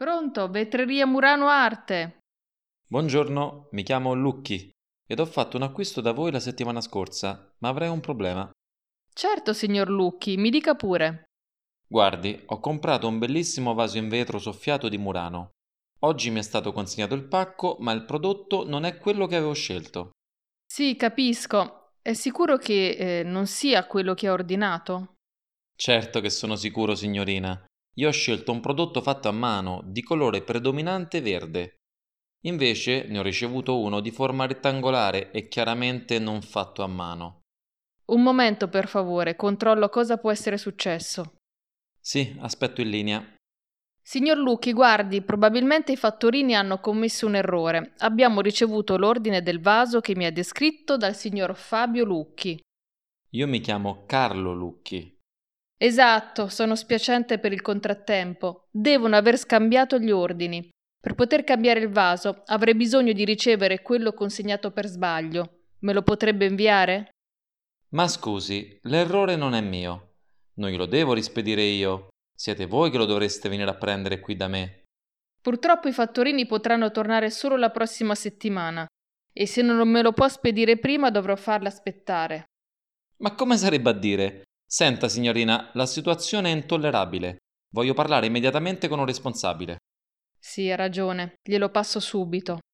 Pronto, Vetreria Murano Arte. Buongiorno, mi chiamo Lucchi ed ho fatto un acquisto da voi la settimana scorsa, ma avrei un problema. Certo, signor Lucchi, mi dica pure. Guardi, ho comprato un bellissimo vaso in vetro soffiato di Murano. Oggi mi è stato consegnato il pacco, ma il prodotto non è quello che avevo scelto. Sì, capisco. È sicuro che non sia quello che ha ordinato? Certo che sono sicuro, signorina. Io ho scelto un prodotto fatto a mano, di colore predominante verde. Invece ne ho ricevuto uno di forma rettangolare e chiaramente non fatto a mano. Un momento, per favore, controllo cosa può essere successo. Sì, aspetto in linea. Signor Lucchi, guardi, probabilmente i fattorini hanno commesso un errore. Abbiamo ricevuto l'ordine del vaso che mi è descritto dal signor Fabio Lucchi. Io mi chiamo Carlo Lucchi. Esatto, sono spiacente per il contrattempo. Devono aver scambiato gli ordini. Per poter cambiare il vaso avrei bisogno di ricevere quello consegnato per sbaglio. Me lo potrebbe inviare? Ma scusi, l'errore non è mio. Non glielo devo rispedire io. Siete voi che lo dovreste venire a prendere qui da me. Purtroppo i fattorini potranno tornare solo la prossima settimana e se non me lo può spedire prima dovrò farla aspettare. Ma come sarebbe a dire? Senta, signorina, la situazione è intollerabile. Voglio parlare immediatamente con un responsabile. Sì, ha ragione, glielo passo subito.